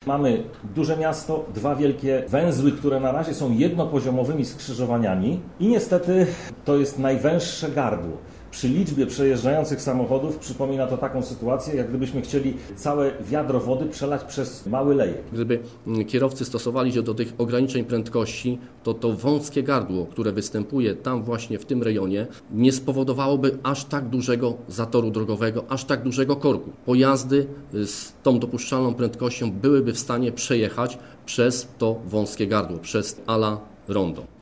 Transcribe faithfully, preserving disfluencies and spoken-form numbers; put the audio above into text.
Mamy duże miasto, dwa wielkie węzły, które na razie są jednopoziomowymi skrzyżowaniami i niestety to jest najwęższe gardło. Przy liczbie przejeżdżających samochodów przypomina to taką sytuację, jak gdybyśmy chcieli całe wiadro wody przelać przez mały lejek. Gdyby kierowcy stosowali się do tych ograniczeń prędkości, to to wąskie gardło, które występuje tam właśnie w tym rejonie, nie spowodowałoby aż tak dużego zatoru drogowego, aż tak dużego korku. Pojazdy z tą dopuszczalną prędkością byłyby w stanie przejechać przez to wąskie gardło, przez ala rondo.